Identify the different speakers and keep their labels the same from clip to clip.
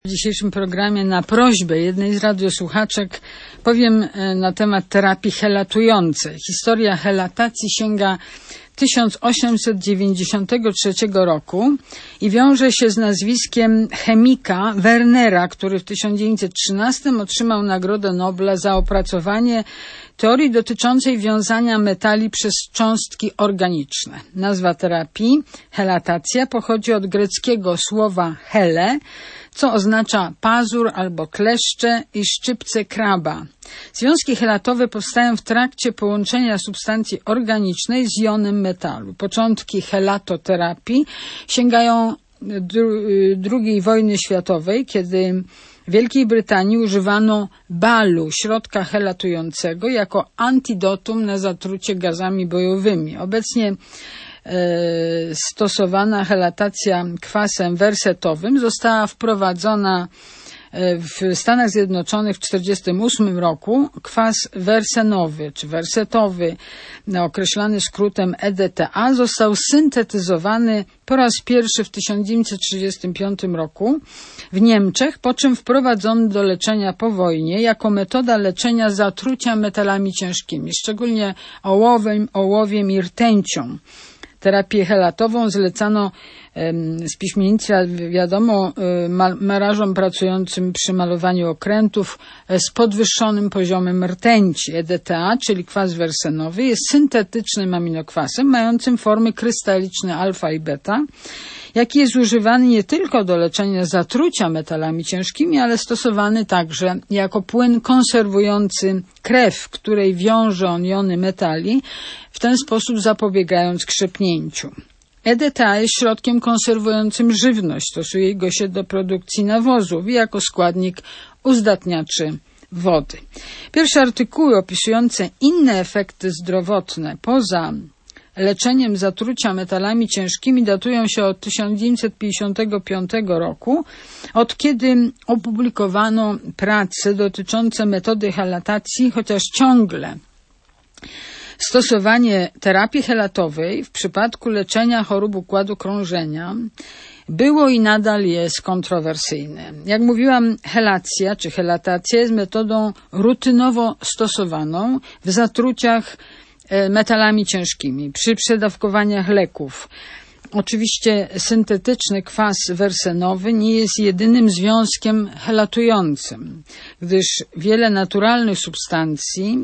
Speaker 1: W dzisiejszym programie na prośbę jednej z radiosłuchaczek powiem na temat terapii helatującej. Historia helatacji sięga 1893 roku i wiąże się z nazwiskiem chemika Wernera, który w 1913 otrzymał Nagrodę Nobla za opracowanie teorii dotyczącej wiązania metali przez cząstki organiczne. Nazwa terapii, helatacja, pochodzi od greckiego słowa hele, co oznacza pazur albo kleszcze i szczypce kraba. Związki helatowe powstają w trakcie połączenia substancji organicznej z jonem metalu. Początki helatoterapii sięgają II wojny światowej, kiedy w Wielkiej Brytanii używano balu, środka helatującego, jako antidotum na zatrucie gazami bojowymi. Obecnie stosowana helatacja kwasem wersetowym została wprowadzona w Stanach Zjednoczonych w 1948 roku. Kwas wersenowy czy wersetowy, określany skrótem EDTA, został syntetyzowany po raz pierwszy w 1935 roku w Niemczech, po czym wprowadzony do leczenia po wojnie jako metoda leczenia zatrucia metalami ciężkimi, szczególnie ołowiem i rtęcią. Terapię helatową zlecano z piśmiennictwa, wiadomo, malarzom pracującym przy malowaniu okrętów z podwyższonym poziomem rtęci. EDTA, czyli kwas wersenowy, jest syntetycznym aminokwasem mającym formy krystaliczne alfa i beta, jaki jest używany nie tylko do leczenia zatrucia metalami ciężkimi, ale stosowany także jako płyn konserwujący krew, w której wiąże on jony metali, w ten sposób zapobiegając krzepnięciu. EDTA jest środkiem konserwującym żywność, stosuje go się do produkcji nawozów i jako składnik uzdatniaczy wody. Pierwsze artykuły opisujące inne efekty zdrowotne poza leczeniem zatrucia metalami ciężkimi datują się od 1955 roku, od kiedy opublikowano prace dotyczące metody helatacji, chociaż ciągle stosowanie terapii helatowej w przypadku leczenia chorób układu krążenia było i nadal jest kontrowersyjne. Jak mówiłam, helacja czy helatacja jest metodą rutynowo stosowaną w zatruciach metalami ciężkimi, przy przedawkowaniach leków. Oczywiście syntetyczny kwas wersenowy nie jest jedynym związkiem helatującym, gdyż wiele naturalnych substancji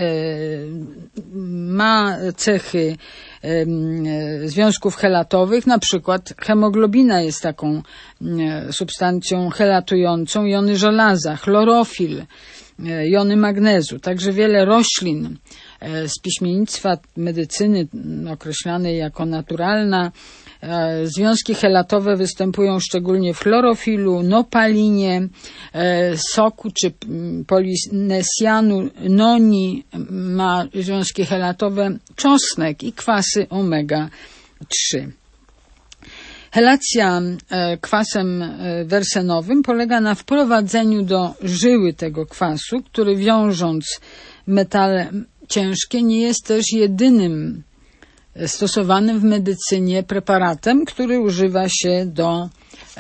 Speaker 1: ma cechy związków helatowych, na przykład hemoglobina jest taką substancją helatującą, jony żelaza, chlorofil, jony magnezu, także wiele roślin z piśmiennictwa medycyny określanej jako naturalna. Związki helatowe występują szczególnie w chlorofilu, nopalinie, soku czy polinesjanu, noni ma związki helatowe, czosnek i kwasy omega-3. Helacja kwasem wersenowym polega na wprowadzeniu do żyły tego kwasu, który wiążąc metale ciężkie nie jest też jedynym stosowanym w medycynie preparatem, który używa się do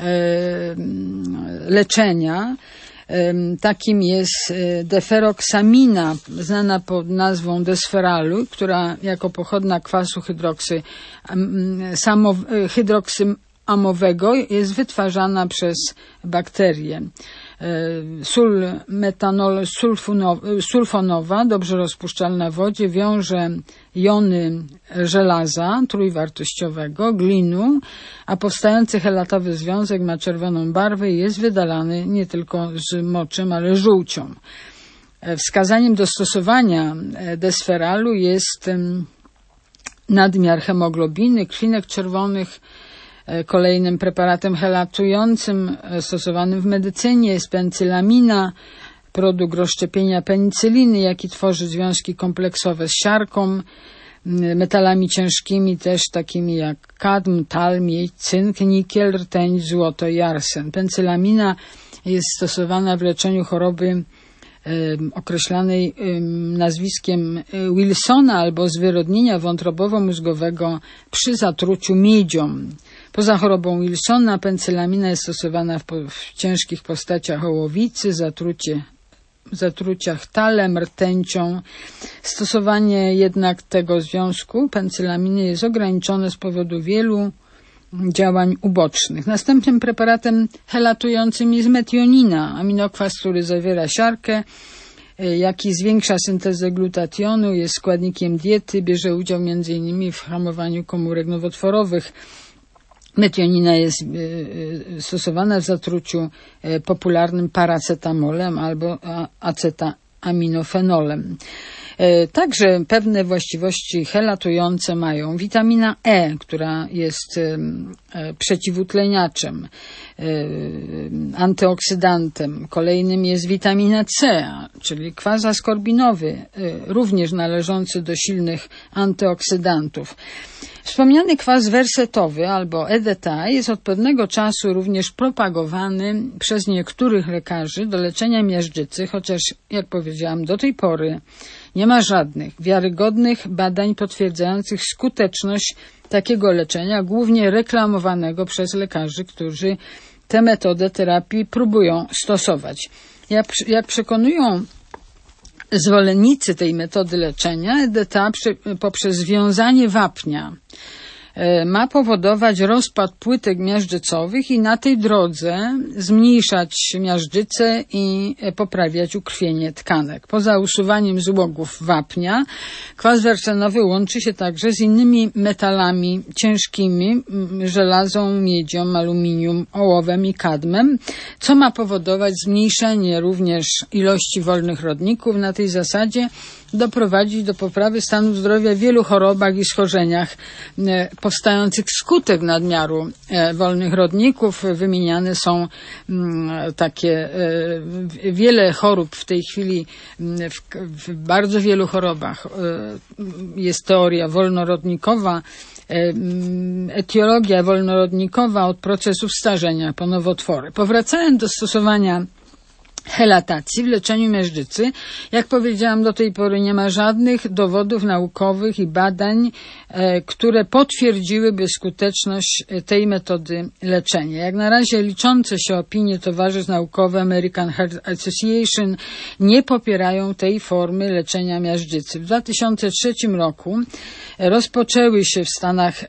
Speaker 1: leczenia. Takim jest deferoksamina, znana pod nazwą desferalu, która jako pochodna kwasu hydroksyamowego jest wytwarzana przez bakterie. Sól metanol sulfonowa, dobrze rozpuszczalna w wodzie, wiąże jony żelaza trójwartościowego, glinu, a powstający helatowy związek ma czerwoną barwę i jest wydalany nie tylko z moczem, ale żółcią. Wskazaniem do stosowania desferalu jest nadmiar hemoglobiny, krwinek czerwonych. Kolejnym preparatem helatującym stosowanym w medycynie jest pencylamina, produkt rozszczepienia penicyliny, jaki tworzy związki kompleksowe z siarką, metalami ciężkimi też takimi jak kadm, tal, miedź, cynk, nikiel, rtęć, złoto i arsen. Pencylamina jest stosowana w leczeniu choroby określanej nazwiskiem Wilsona albo zwyrodnienia wątrobowo-mózgowego przy zatruciu miedzią. Poza chorobą Wilsona pencylamina jest stosowana w ciężkich postaciach ołowicy, zatruciach talem, rtęcią. Stosowanie jednak tego związku pencylaminy jest ograniczone z powodu wielu działań ubocznych. Następnym preparatem helatującym jest metionina, aminokwas, który zawiera siarkę, jaki zwiększa syntezę glutationu, jest składnikiem diety, bierze udział m.in. w hamowaniu komórek nowotworowych. Metionina jest stosowana w zatruciu popularnym paracetamolem albo acetaminofenolem. Także pewne właściwości helatujące mają witamina E, która jest przeciwutleniaczem, antyoksydantem. Kolejnym jest witamina C, czyli kwas askorbinowy, również należący do silnych antyoksydantów. Wspomniany kwas wersetowy albo EDTA jest od pewnego czasu również propagowany przez niektórych lekarzy do leczenia miażdżycy, chociaż, jak powiedziałam, do tej pory nie ma żadnych wiarygodnych badań potwierdzających skuteczność takiego leczenia, głównie reklamowanego przez lekarzy, którzy tę metodę terapii próbują stosować. Jak przekonują zwolennicy tej metody leczenia, EDTA poprzez związanie wapnia ma powodować rozpad płytek miażdżycowych i na tej drodze zmniejszać miażdżycę i poprawiać ukrwienie tkanek. Poza usuwaniem złogów wapnia, kwas wersenowy łączy się także z innymi metalami ciężkimi, żelazą, miedzią, aluminium, ołowem i kadmem, co ma powodować zmniejszenie również ilości wolnych rodników. Na tej zasadzie doprowadzić do poprawy stanu zdrowia w wielu chorobach i schorzeniach powstających wskutek nadmiaru wolnych rodników. Wymieniane są takie wiele chorób w tej chwili, w bardzo wielu chorobach jest teoria wolnorodnikowa, etiologia wolnorodnikowa od procesów starzenia po nowotwory. Powracając do stosowania helatacji w leczeniu miażdżycy, jak powiedziałam, do tej pory nie ma żadnych dowodów naukowych i badań, które potwierdziłyby skuteczność tej metody leczenia. Jak na razie liczące się opinie towarzystw naukowych American Heart Association nie popierają tej formy leczenia miażdżycy. W 2003 roku rozpoczęły się w Stanach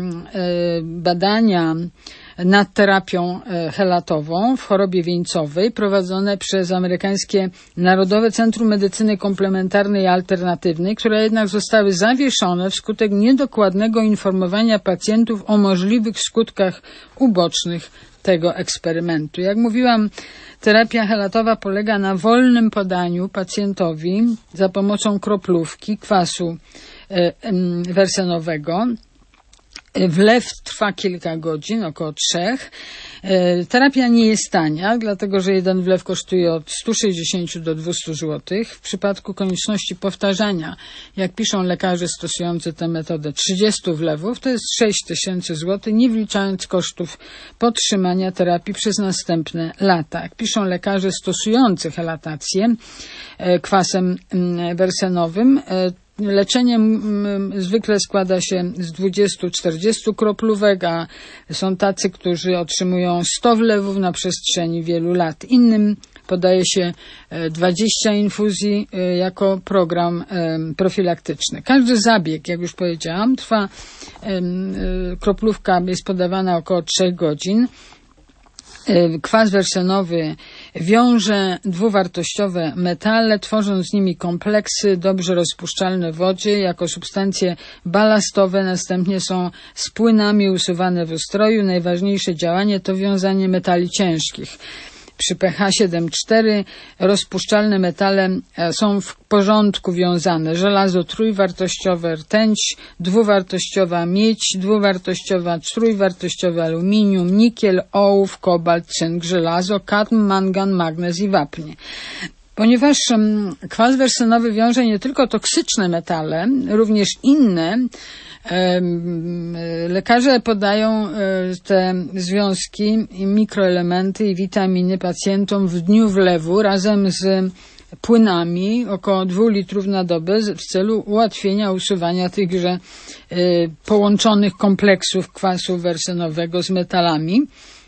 Speaker 1: badania nad terapią helatową w chorobie wieńcowej prowadzone przez amerykańskie Narodowe Centrum Medycyny Komplementarnej i Alternatywnej, które jednak zostały zawieszone wskutek niedokładnego informowania pacjentów o możliwych skutkach ubocznych tego eksperymentu. Jak mówiłam, terapia helatowa polega na wolnym podaniu pacjentowi za pomocą kroplówki kwasu wersenowego. Wlew trwa kilka godzin, około 3. Terapia nie jest tania, dlatego że jeden wlew kosztuje od 160 do 200 zł. W przypadku konieczności powtarzania, jak piszą lekarze stosujący tę metodę, 30 wlewów, to jest 6000 zł, nie wliczając kosztów podtrzymania terapii przez następne lata. Jak piszą lekarze stosujący helatację kwasem wersenowym, leczenie zwykle składa się z 20-40 kroplówek, a są tacy, którzy otrzymują 100 wlewów na przestrzeni wielu lat. Innym podaje się 20 infuzji jako program profilaktyczny. Każdy zabieg, jak już powiedziałam, trwa, kroplówka jest podawana około 3 godzin. Kwas wersenowy wiąże dwuwartościowe metale, tworząc z nimi kompleksy dobrze rozpuszczalne w wodzie jako substancje balastowe. Następnie są z płynami usuwane w ustroju. Najważniejsze działanie to wiązanie metali ciężkich. Przy pH 7,4 rozpuszczalne metale są w porządku wiązane. Żelazo trójwartościowe, rtęć, dwuwartościowa miedź, dwuwartościowa, trójwartościowe aluminium, nikiel, ołów, kobalt, cynk, żelazo, kadm, mangan, magnez i wapń. Ponieważ kwas wersenowy wiąże nie tylko toksyczne metale, również inne, lekarze podają te związki, mikroelementy i witaminy pacjentom w dniu wlewu razem z płynami, około 2 litrów na dobę, w celu ułatwienia usuwania tychże połączonych kompleksów kwasu wersenowego z metalami.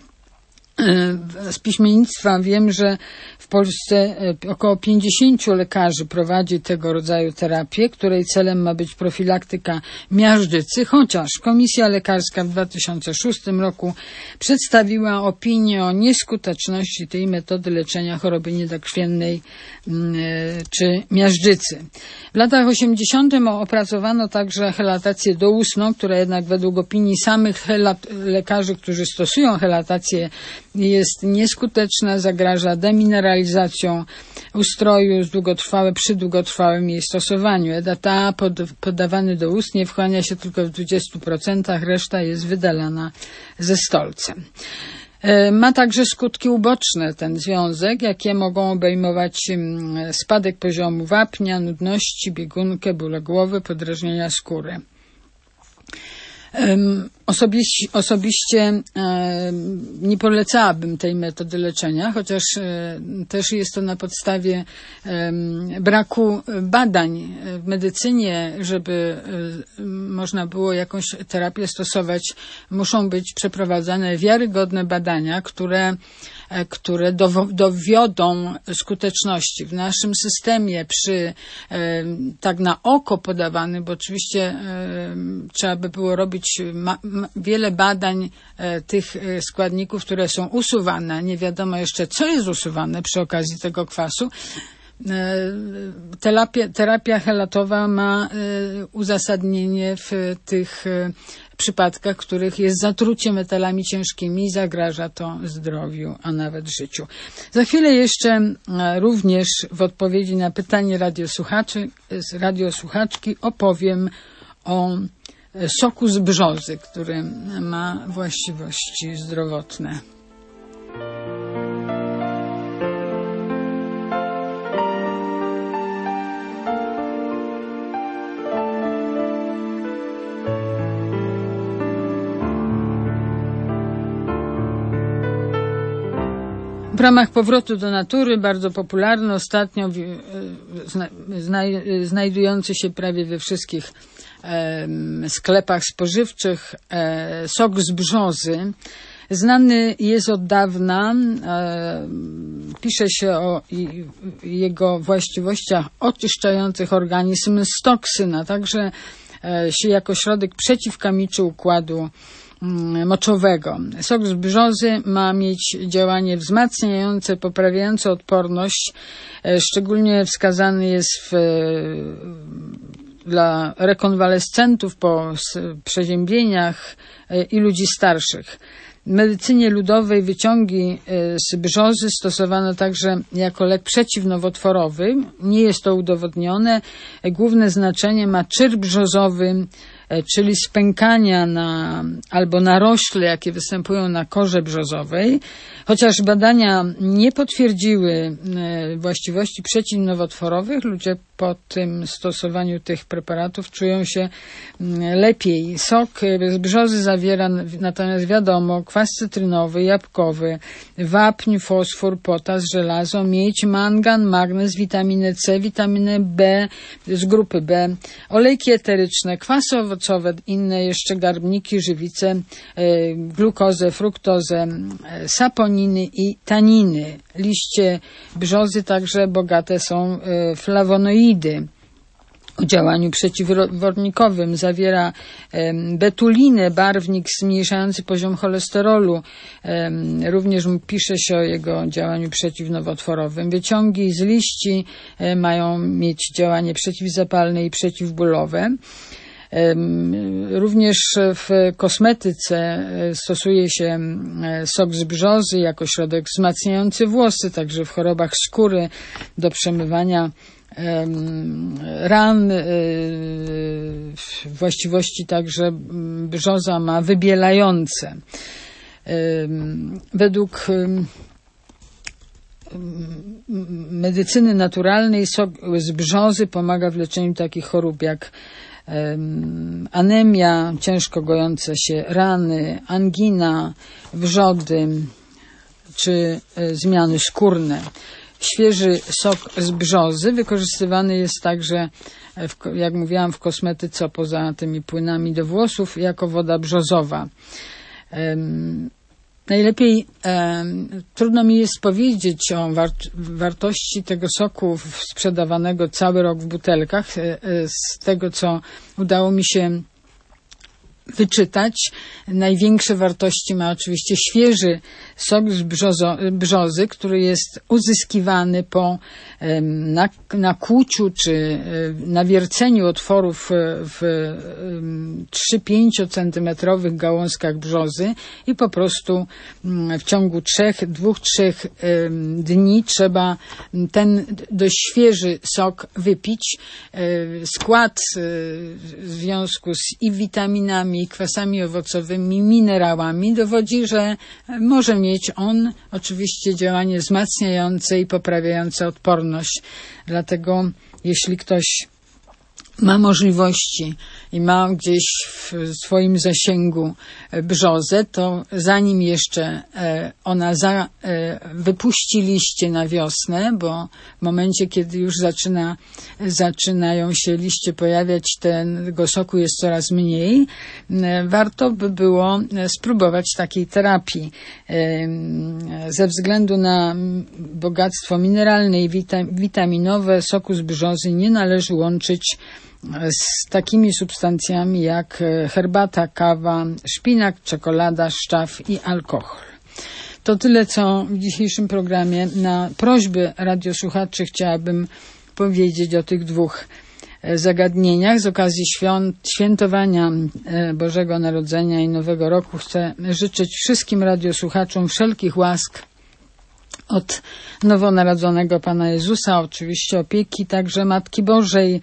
Speaker 1: Z piśmiennictwa wiem, że w Polsce około 50 lekarzy prowadzi tego rodzaju terapię, której celem ma być profilaktyka miażdżycy, chociaż Komisja Lekarska w 2006 roku przedstawiła opinię o nieskuteczności tej metody leczenia choroby niedokrwiennej czy miażdżycy. W latach 80. opracowano także helatację doustną, która jednak według opinii samych lekarzy, którzy stosują helatację, jest nieskuteczna, zagraża demineralizacją ustroju przy długotrwałym jej stosowaniu. Edat podawany doustnie wchłania się tylko w 20%, reszta jest wydalana ze stolcem. Ma także skutki uboczne ten związek, jakie mogą obejmować spadek poziomu wapnia, nudności, biegunkę, bóle głowy, podrażnienia skóry. Osobiście nie polecałabym tej metody leczenia, chociaż też jest to na podstawie braku badań w medycynie. Żeby można było jakąś terapię stosować, muszą być przeprowadzane wiarygodne badania, które dowiodą skuteczności. W naszym systemie tak na oko podawany, bo oczywiście trzeba by było robić wiele badań tych składników, które są usuwane. Nie wiadomo jeszcze, co jest usuwane przy okazji tego kwasu. Terapia helatowa ma uzasadnienie w tych przypadkach, w których jest zatrucie metalami ciężkimi i zagraża to zdrowiu, a nawet życiu. Za chwilę jeszcze również w odpowiedzi na pytanie radiosłuchaczki opowiem o soku z brzozy, który ma właściwości zdrowotne. W ramach powrotu do natury bardzo popularny ostatnio, znajdujący się prawie we wszystkich sklepach spożywczych sok z brzozy. Znany jest od dawna, pisze się o jego właściwościach oczyszczających organizm z toksyn, a także jako środek przeciwkamiczy układu moczowego. Sok z brzozy ma mieć działanie wzmacniające, poprawiające odporność. Szczególnie wskazany jest dla rekonwalescentów po przeziębieniach i ludzi starszych. W medycynie ludowej wyciągi z brzozy stosowano także jako lek przeciwnowotworowy. Nie jest to udowodnione. Główne znaczenie ma czyr brzozowy, czyli spękania albo narośle, jakie występują na korze brzozowej. Chociaż badania nie potwierdziły właściwości przeciwnowotworowych, ludzie po tym stosowaniu tych preparatów czują się lepiej. Sok z brzozy zawiera natomiast wiadomo kwas cytrynowy, jabłkowy, wapń, fosfor, potas, żelazo, miedź, mangan, magnez, witaminę C, witaminę B z grupy B, olejki eteryczne, kwasy owocowe, inne jeszcze garbniki, żywice, glukozę, fruktozę, saponiny i taniny. Liście brzozy także bogate są flawonoidy o działaniu przeciwwodnikowym. Zawiera betulinę, barwnik zmniejszający poziom cholesterolu. Również pisze się o jego działaniu przeciwnowotworowym. Wyciągi z liści mają mieć działanie przeciwzapalne i przeciwbólowe. Również w kosmetyce stosuje się sok z brzozy jako środek wzmacniający włosy, także w chorobach skóry do przemywania ran. Właściwości także brzoza ma wybielające. Według medycyny naturalnej sok z brzozy pomaga w leczeniu takich chorób jak anemia, ciężko gojące się rany, angina, wrzody czy zmiany skórne. świeży sok z brzozy. Wykorzystywany jest także, jak mówiłam, w kosmetyce, poza tymi płynami do włosów, jako woda brzozowa. Najlepiej, trudno mi jest powiedzieć o wartości tego soku sprzedawanego cały rok w butelkach. Z tego, co udało mi się wyczytać, największe wartości ma oczywiście świeży sok z brzozy, który jest uzyskiwany po nakłuciu czy nawierceniu otworów w 3-5 centymetrowych gałązkach brzozy i po prostu w ciągu 2-3 dni trzeba ten dość świeży sok wypić. Skład w związku z i witaminami, i kwasami owocowymi, minerałami dowodzi, że może mieć on oczywiście działanie wzmacniające i poprawiające odporność. Dlatego jeśli ktoś ma możliwości i ma gdzieś w swoim zasięgu brzozę, to zanim jeszcze ona wypuści liście na wiosnę, bo w momencie, kiedy już zaczynają się liście pojawiać, tego soku jest coraz mniej, warto by było spróbować takiej terapii. Ze względu na bogactwo mineralne i witaminowe soku z brzozy nie należy łączyć z takimi substancjami jak herbata, kawa, szpinak, czekolada, szczaw i alkohol. To tyle, co w dzisiejszym programie. Na prośby radiosłuchaczy chciałabym powiedzieć o tych dwóch zagadnieniach. Z okazji świętowania Bożego Narodzenia i Nowego Roku chcę życzyć wszystkim radiosłuchaczom wszelkich łask od nowonarodzonego Pana Jezusa, oczywiście opieki także Matki Bożej,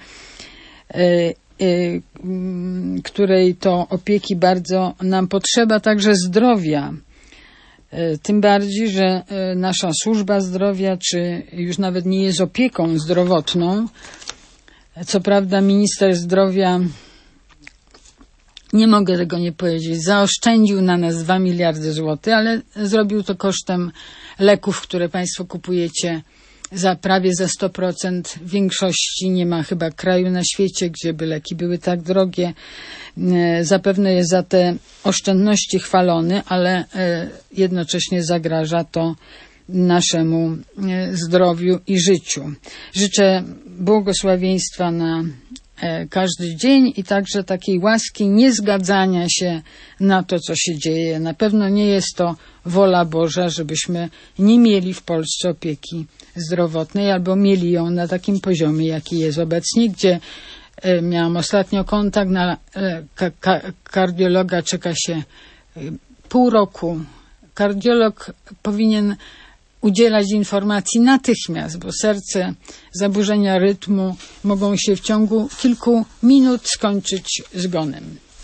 Speaker 1: której to opieki bardzo nam potrzeba, także zdrowia. Tym bardziej, że nasza służba zdrowia, czy już nawet nie jest opieką zdrowotną. Co prawda minister zdrowia, nie mogę tego nie powiedzieć, zaoszczędził na nas 2 miliardy złotych, ale zrobił to kosztem leków, które Państwo kupujecie prawie za 100%. W większości nie ma chyba kraju na świecie, gdzie by leki były tak drogie. Zapewne jest za te oszczędności chwalony, ale jednocześnie zagraża to naszemu zdrowiu i życiu. Życzę błogosławieństwa na każdy dzień i także takiej łaski niezgadzania się na to, co się dzieje. Na pewno nie jest to wola Boża, żebyśmy nie mieli w Polsce opieki zdrowotnej albo mieli ją na takim poziomie, jaki jest obecnie, gdzie miałam ostatnio kontakt na kardiologa, czeka się pół roku. Kardiolog powinien udzielać informacji natychmiast, bo serce, zaburzenia rytmu mogą się w ciągu kilku minut skończyć zgonem.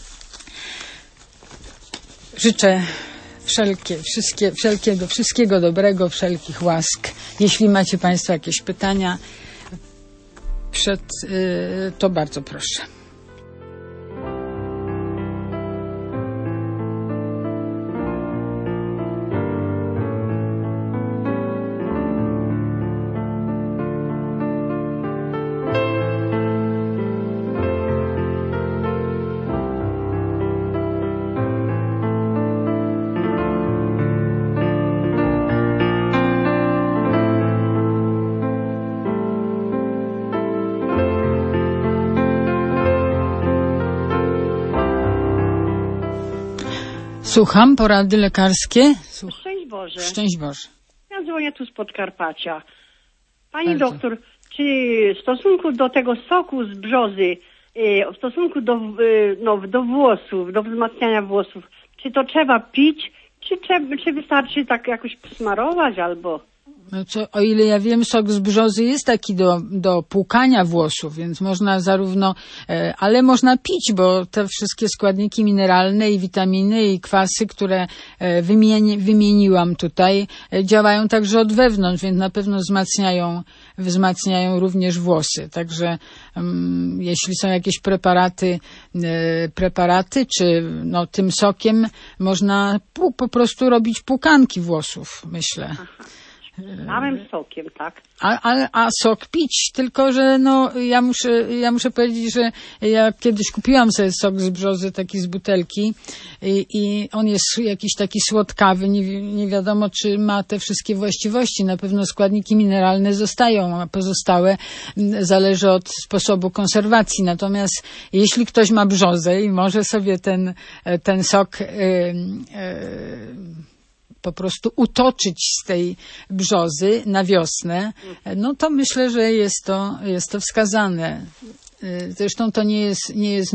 Speaker 1: Życzę wszystkiego dobrego, wszelkich łask. Jeśli macie Państwo jakieś pytania, to bardzo proszę. Słucham, porady lekarskie.
Speaker 2: Szczęść Boże.
Speaker 1: Szczęść Boże.
Speaker 2: Ja dzwonię tu z Podkarpacia. Pani doktor, czy w stosunku do tego soku z brzozy, w stosunku do włosów, do wzmacniania włosów, czy to trzeba pić, czy wystarczy tak jakoś posmarować albo...
Speaker 1: O ile ja wiem, sok z brzozy jest taki do płukania włosów, więc można zarówno, ale można pić, bo te wszystkie składniki mineralne i witaminy i kwasy, które wymieniłam tutaj, działają także od wewnątrz, więc na pewno wzmacniają również włosy. Także jeśli są jakieś preparaty, czy tym sokiem można po prostu robić płukanki włosów, myślę.
Speaker 2: Aha. Samym sokiem, tak.
Speaker 1: A sok pić, tylko że no ja muszę powiedzieć, że ja kiedyś kupiłam sobie sok z brzozy, taki z butelki i on jest jakiś taki słodkawy, nie wiadomo czy ma te wszystkie właściwości, na pewno składniki mineralne zostają, a pozostałe zależy od sposobu konserwacji. Natomiast jeśli ktoś ma brzozę i może sobie ten sok po prostu utoczyć z tej brzozy na wiosnę, no to myślę, że jest to wskazane. Zresztą to nie jest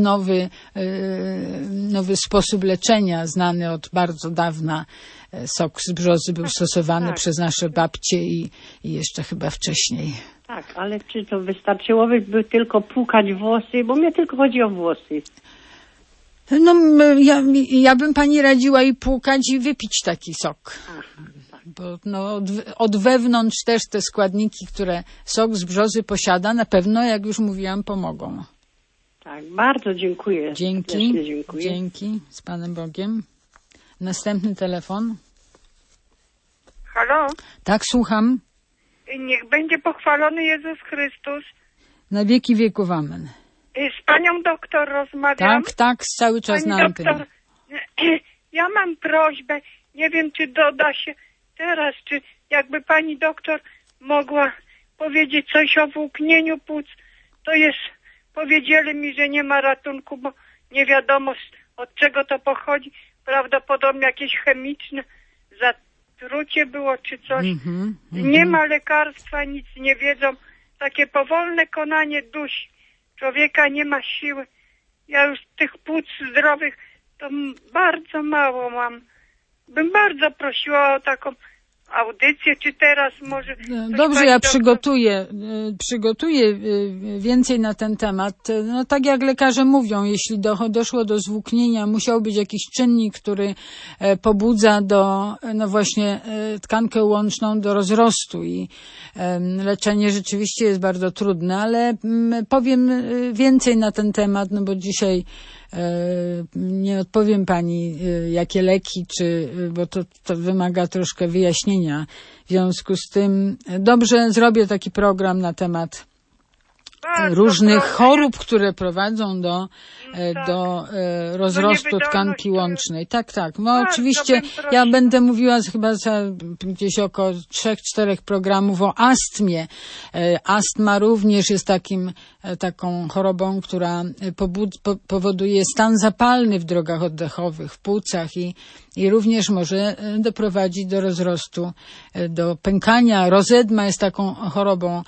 Speaker 1: nowy sposób leczenia, znany od bardzo dawna. Sok z brzozy był stosowany przez nasze babcie i jeszcze chyba wcześniej.
Speaker 2: Tak, ale czy to wystarczyłoby tylko płukać włosy? Bo mnie tylko chodzi o włosy.
Speaker 1: No, ja bym pani radziła i płukać i wypić taki sok.
Speaker 2: Aha, tak.
Speaker 1: Bo od wewnątrz też te składniki, które sok z brzozy posiada, na pewno, jak już mówiłam, pomogą.
Speaker 2: Tak, bardzo dziękuję.
Speaker 1: Dzięki. Z Panem Bogiem. Następny telefon.
Speaker 3: Halo?
Speaker 1: Tak, słucham.
Speaker 3: Niech będzie pochwalony Jezus Chrystus.
Speaker 1: Na wieki wieków, amen.
Speaker 3: Z panią doktor rozmawiam.
Speaker 1: Tak, cały czas
Speaker 3: pani
Speaker 1: na antenie.
Speaker 3: Doktor, ja mam prośbę, nie wiem czy doda się teraz, czy jakby pani doktor mogła powiedzieć coś o włóknieniu płuc. To jest, powiedzieli mi, że nie ma ratunku, bo nie wiadomo od czego to pochodzi. Prawdopodobnie jakieś chemiczne zatrucie było czy coś. Nie ma lekarstwa, nic nie wiedzą. Takie powolne konanie dusi. Człowieka nie ma siły. Ja już tych płuc zdrowych to bardzo mało mam. Bym bardzo prosiła o taką audycję, czy teraz może...
Speaker 1: Dobrze, ja przygotuję więcej na ten temat. No tak jak lekarze mówią, jeśli doszło do zwłóknienia, musiał być jakiś czynnik, który pobudza no właśnie tkankę łączną do rozrostu i leczenie rzeczywiście jest bardzo trudne, ale powiem więcej na ten temat, no bo dzisiaj nie odpowiem pani, jakie leki, bo to wymaga troszkę wyjaśnienia. W związku z tym dobrze zrobię taki program na temat różnych chorób, które prowadzą do rozrostu tkanki łącznej. Tak. No oczywiście ja będę mówiła chyba gdzieś około 3-4 programów o astmie. Astma również jest taką chorobą, która powoduje stan zapalny w drogach oddechowych, w płucach i również może doprowadzić do rozrostu, do pękania. Rozedma jest taką chorobą.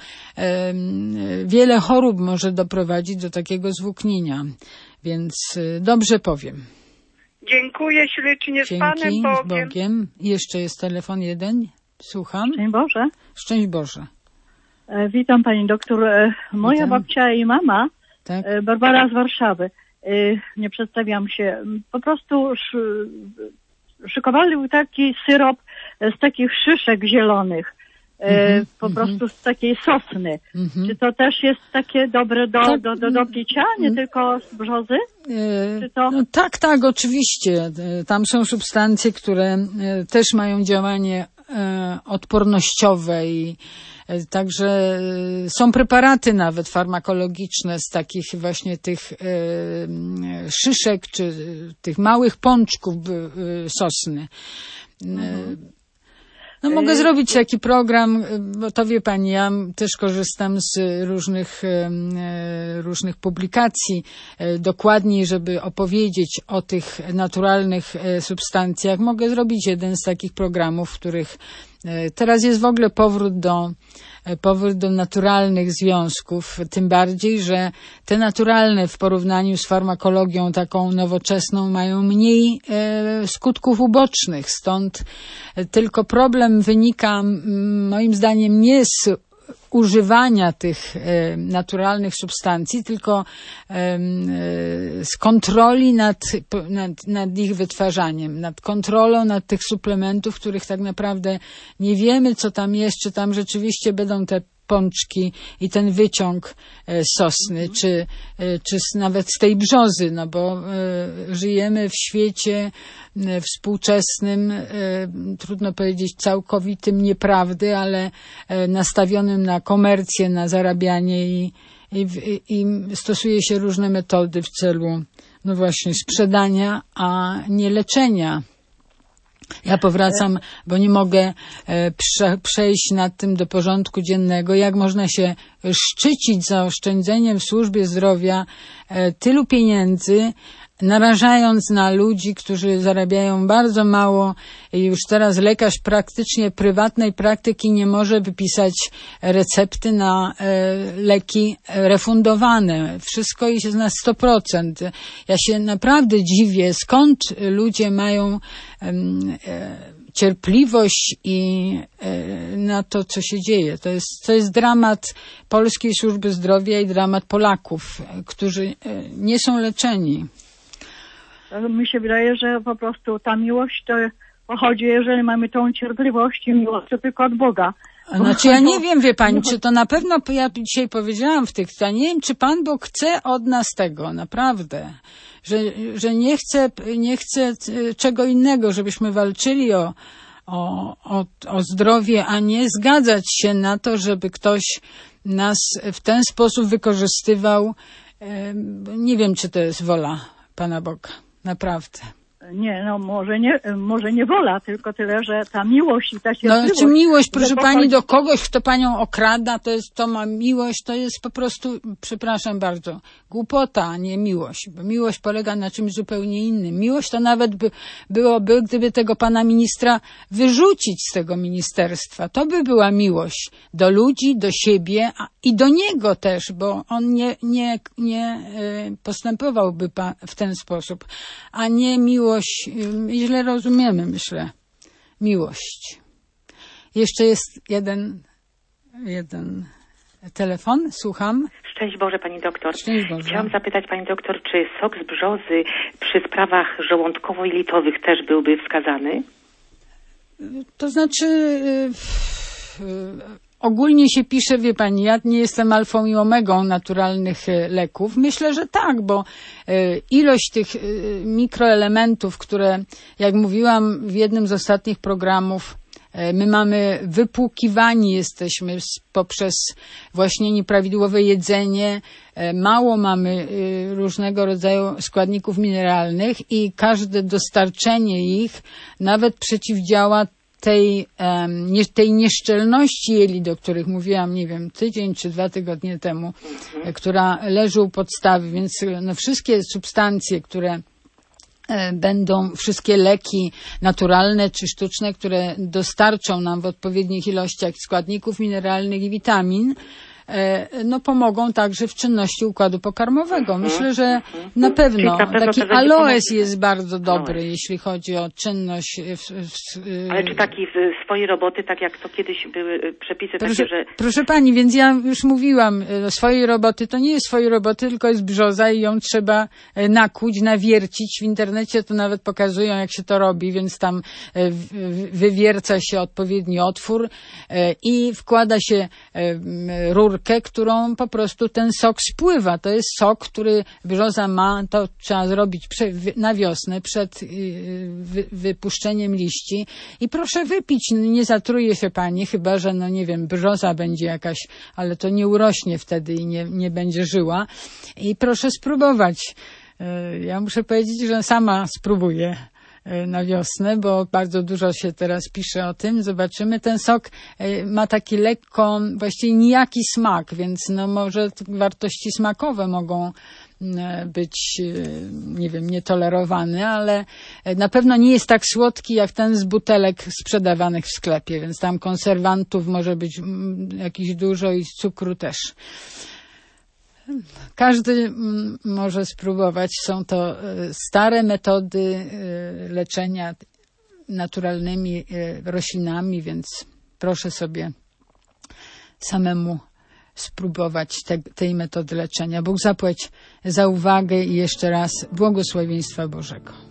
Speaker 1: Wiele chorób może doprowadzić do takiego zwłóknienia, więc dobrze powiem.
Speaker 3: Dziękuję ślicznie, z Panem Bogiem.
Speaker 1: Z Bogiem. Jeszcze jest telefon jeden. Słucham.
Speaker 4: Szczęść Boże.
Speaker 1: Szczęść Boże.
Speaker 4: Witam Pani doktor. Moja babcia i mama,
Speaker 1: tak?
Speaker 4: Barbara z Warszawy. Nie przedstawiam się. Po prostu szykowali taki syrop z takich szyszek zielonych. Po prostu z takiej sosny. Czy to też jest takie dobre do picia, nie tylko z brzozy? Czy to...
Speaker 1: No, tak, oczywiście. Tam są substancje, które też mają działanie odpornościowe i także są preparaty nawet farmakologiczne z takich właśnie tych szyszek czy tych małych pączków sosny. No mogę zrobić taki program, bo to wie pani, ja też korzystam z różnych publikacji dokładniej, żeby opowiedzieć o tych naturalnych substancjach. Mogę zrobić jeden z takich programów, w których teraz jest w ogóle powrót do naturalnych związków, tym bardziej, że te naturalne w porównaniu z farmakologią taką nowoczesną mają mniej skutków ubocznych. Stąd tylko problem wynika moim zdaniem nie z używania tych naturalnych substancji, tylko z kontroli nad ich wytwarzaniem, nad kontrolą nad tych suplementów, których tak naprawdę nie wiemy, co tam jest, czy tam rzeczywiście będą te pączki i ten wyciąg sosny, czy nawet z tej brzozy, no bo żyjemy w świecie współczesnym, trudno powiedzieć całkowitym nieprawdy, ale nastawionym na komercję, na zarabianie i stosuje się różne metody w celu, no właśnie, sprzedania, a nie leczenia. Ja powracam, bo nie mogę przejść nad tym do porządku dziennego, jak można się szczycić zaoszczędzeniem w służbie zdrowia tylu pieniędzy, narażając na ludzi, którzy zarabiają bardzo mało i już teraz lekarz praktycznie prywatnej praktyki nie może wypisać recepty na leki refundowane. Wszystko jest na 100%. Ja się naprawdę dziwię, skąd ludzie mają cierpliwość i na to, co się dzieje. To jest dramat polskiej służby zdrowia i dramat Polaków, którzy nie są leczeni.
Speaker 4: Mi się wydaje, że po prostu ta miłość to pochodzi, jeżeli mamy tą cierpliwość i miłość, to tylko od Boga.
Speaker 1: Znaczy ja nie wiem, wie pani, czy to na pewno, ja dzisiaj powiedziałam w tych, ja nie wiem, czy Pan Bóg chce od nas tego, naprawdę. Że nie chce czego innego, żebyśmy walczyli o zdrowie, a nie zgadzać się na to, żeby ktoś nas w ten sposób wykorzystywał. Nie wiem, czy to jest wola Pana Boga. Naprawdę.
Speaker 4: Nie, no może nie wola, tylko tyle, że ta miłość i ta cierpliwość.
Speaker 1: No, czy miłość, proszę pani, do kogoś, kto panią okrada, to ma miłość, to jest po prostu, przepraszam bardzo, głupota, a nie miłość. Bo miłość polega na czymś zupełnie innym. Miłość to nawet byłoby, gdyby tego pana ministra wyrzucić z tego ministerstwa. To by była miłość do ludzi, do siebie i do niego też, bo on nie postępowałby w ten sposób, a nie miłość. Źle rozumiemy, myślę. Miłość. Jeszcze jest jeden telefon. Słucham.
Speaker 5: Szczęść Boże, pani doktor.
Speaker 1: Szczęść Boże.
Speaker 5: Chciałam zapytać pani doktor, czy sok z brzozy przy sprawach żołądkowo-jelitowych też byłby wskazany?
Speaker 1: To znaczy... Ogólnie się pisze, wie pani, ja nie jestem alfą i omegą naturalnych leków. Myślę, że tak, bo ilość tych mikroelementów, które, jak mówiłam w jednym z ostatnich programów, my mamy wypłukiwani jesteśmy poprzez właśnie nieprawidłowe jedzenie, mało mamy różnego rodzaju składników mineralnych i każde dostarczenie ich nawet przeciwdziała tej nieszczelności jelit, o których mówiłam, nie wiem, tydzień czy 2 tygodnie temu, która leży u podstawy, więc no, wszystkie substancje, które będą, wszystkie leki naturalne czy sztuczne, które dostarczą nam w odpowiednich ilościach składników mineralnych i witamin, no pomogą także w czynności układu pokarmowego. Myślę, że na pewno taki aloes jest bardzo dobry, jeśli chodzi o czynność.
Speaker 5: Ale czy taki w swojej roboty, tak jak to kiedyś były przepisy takie, że...
Speaker 1: Proszę pani, więc ja już mówiłam, swojej roboty to nie jest swojej roboty, tylko jest brzoza i ją trzeba nakuć, nawiercić. W internecie to nawet pokazują, jak się to robi, więc tam wywierca się odpowiedni otwór i wkłada się rurkę, którą po prostu ten sok spływa. To jest sok, który brzoza ma, to trzeba zrobić na wiosnę, przed wypuszczeniem liści. I proszę wypić, nie zatruje się pani, chyba że, no nie wiem, brzoza będzie jakaś, ale to nie urośnie wtedy i nie będzie żyła. I proszę spróbować. Ja muszę powiedzieć, że sama spróbuję na wiosnę, bo bardzo dużo się teraz pisze o tym. Zobaczymy. Ten sok ma taki lekko, właściwie nijaki smak, więc no może wartości smakowe mogą być, nie wiem, nietolerowane, ale na pewno nie jest tak słodki jak ten z butelek sprzedawanych w sklepie, więc tam konserwantów może być jakiś dużo i cukru też. Każdy może spróbować. Są to stare metody leczenia naturalnymi roślinami, więc proszę sobie samemu spróbować tej metody leczenia. Bóg zapłać za uwagę i jeszcze raz błogosławieństwa Bożego.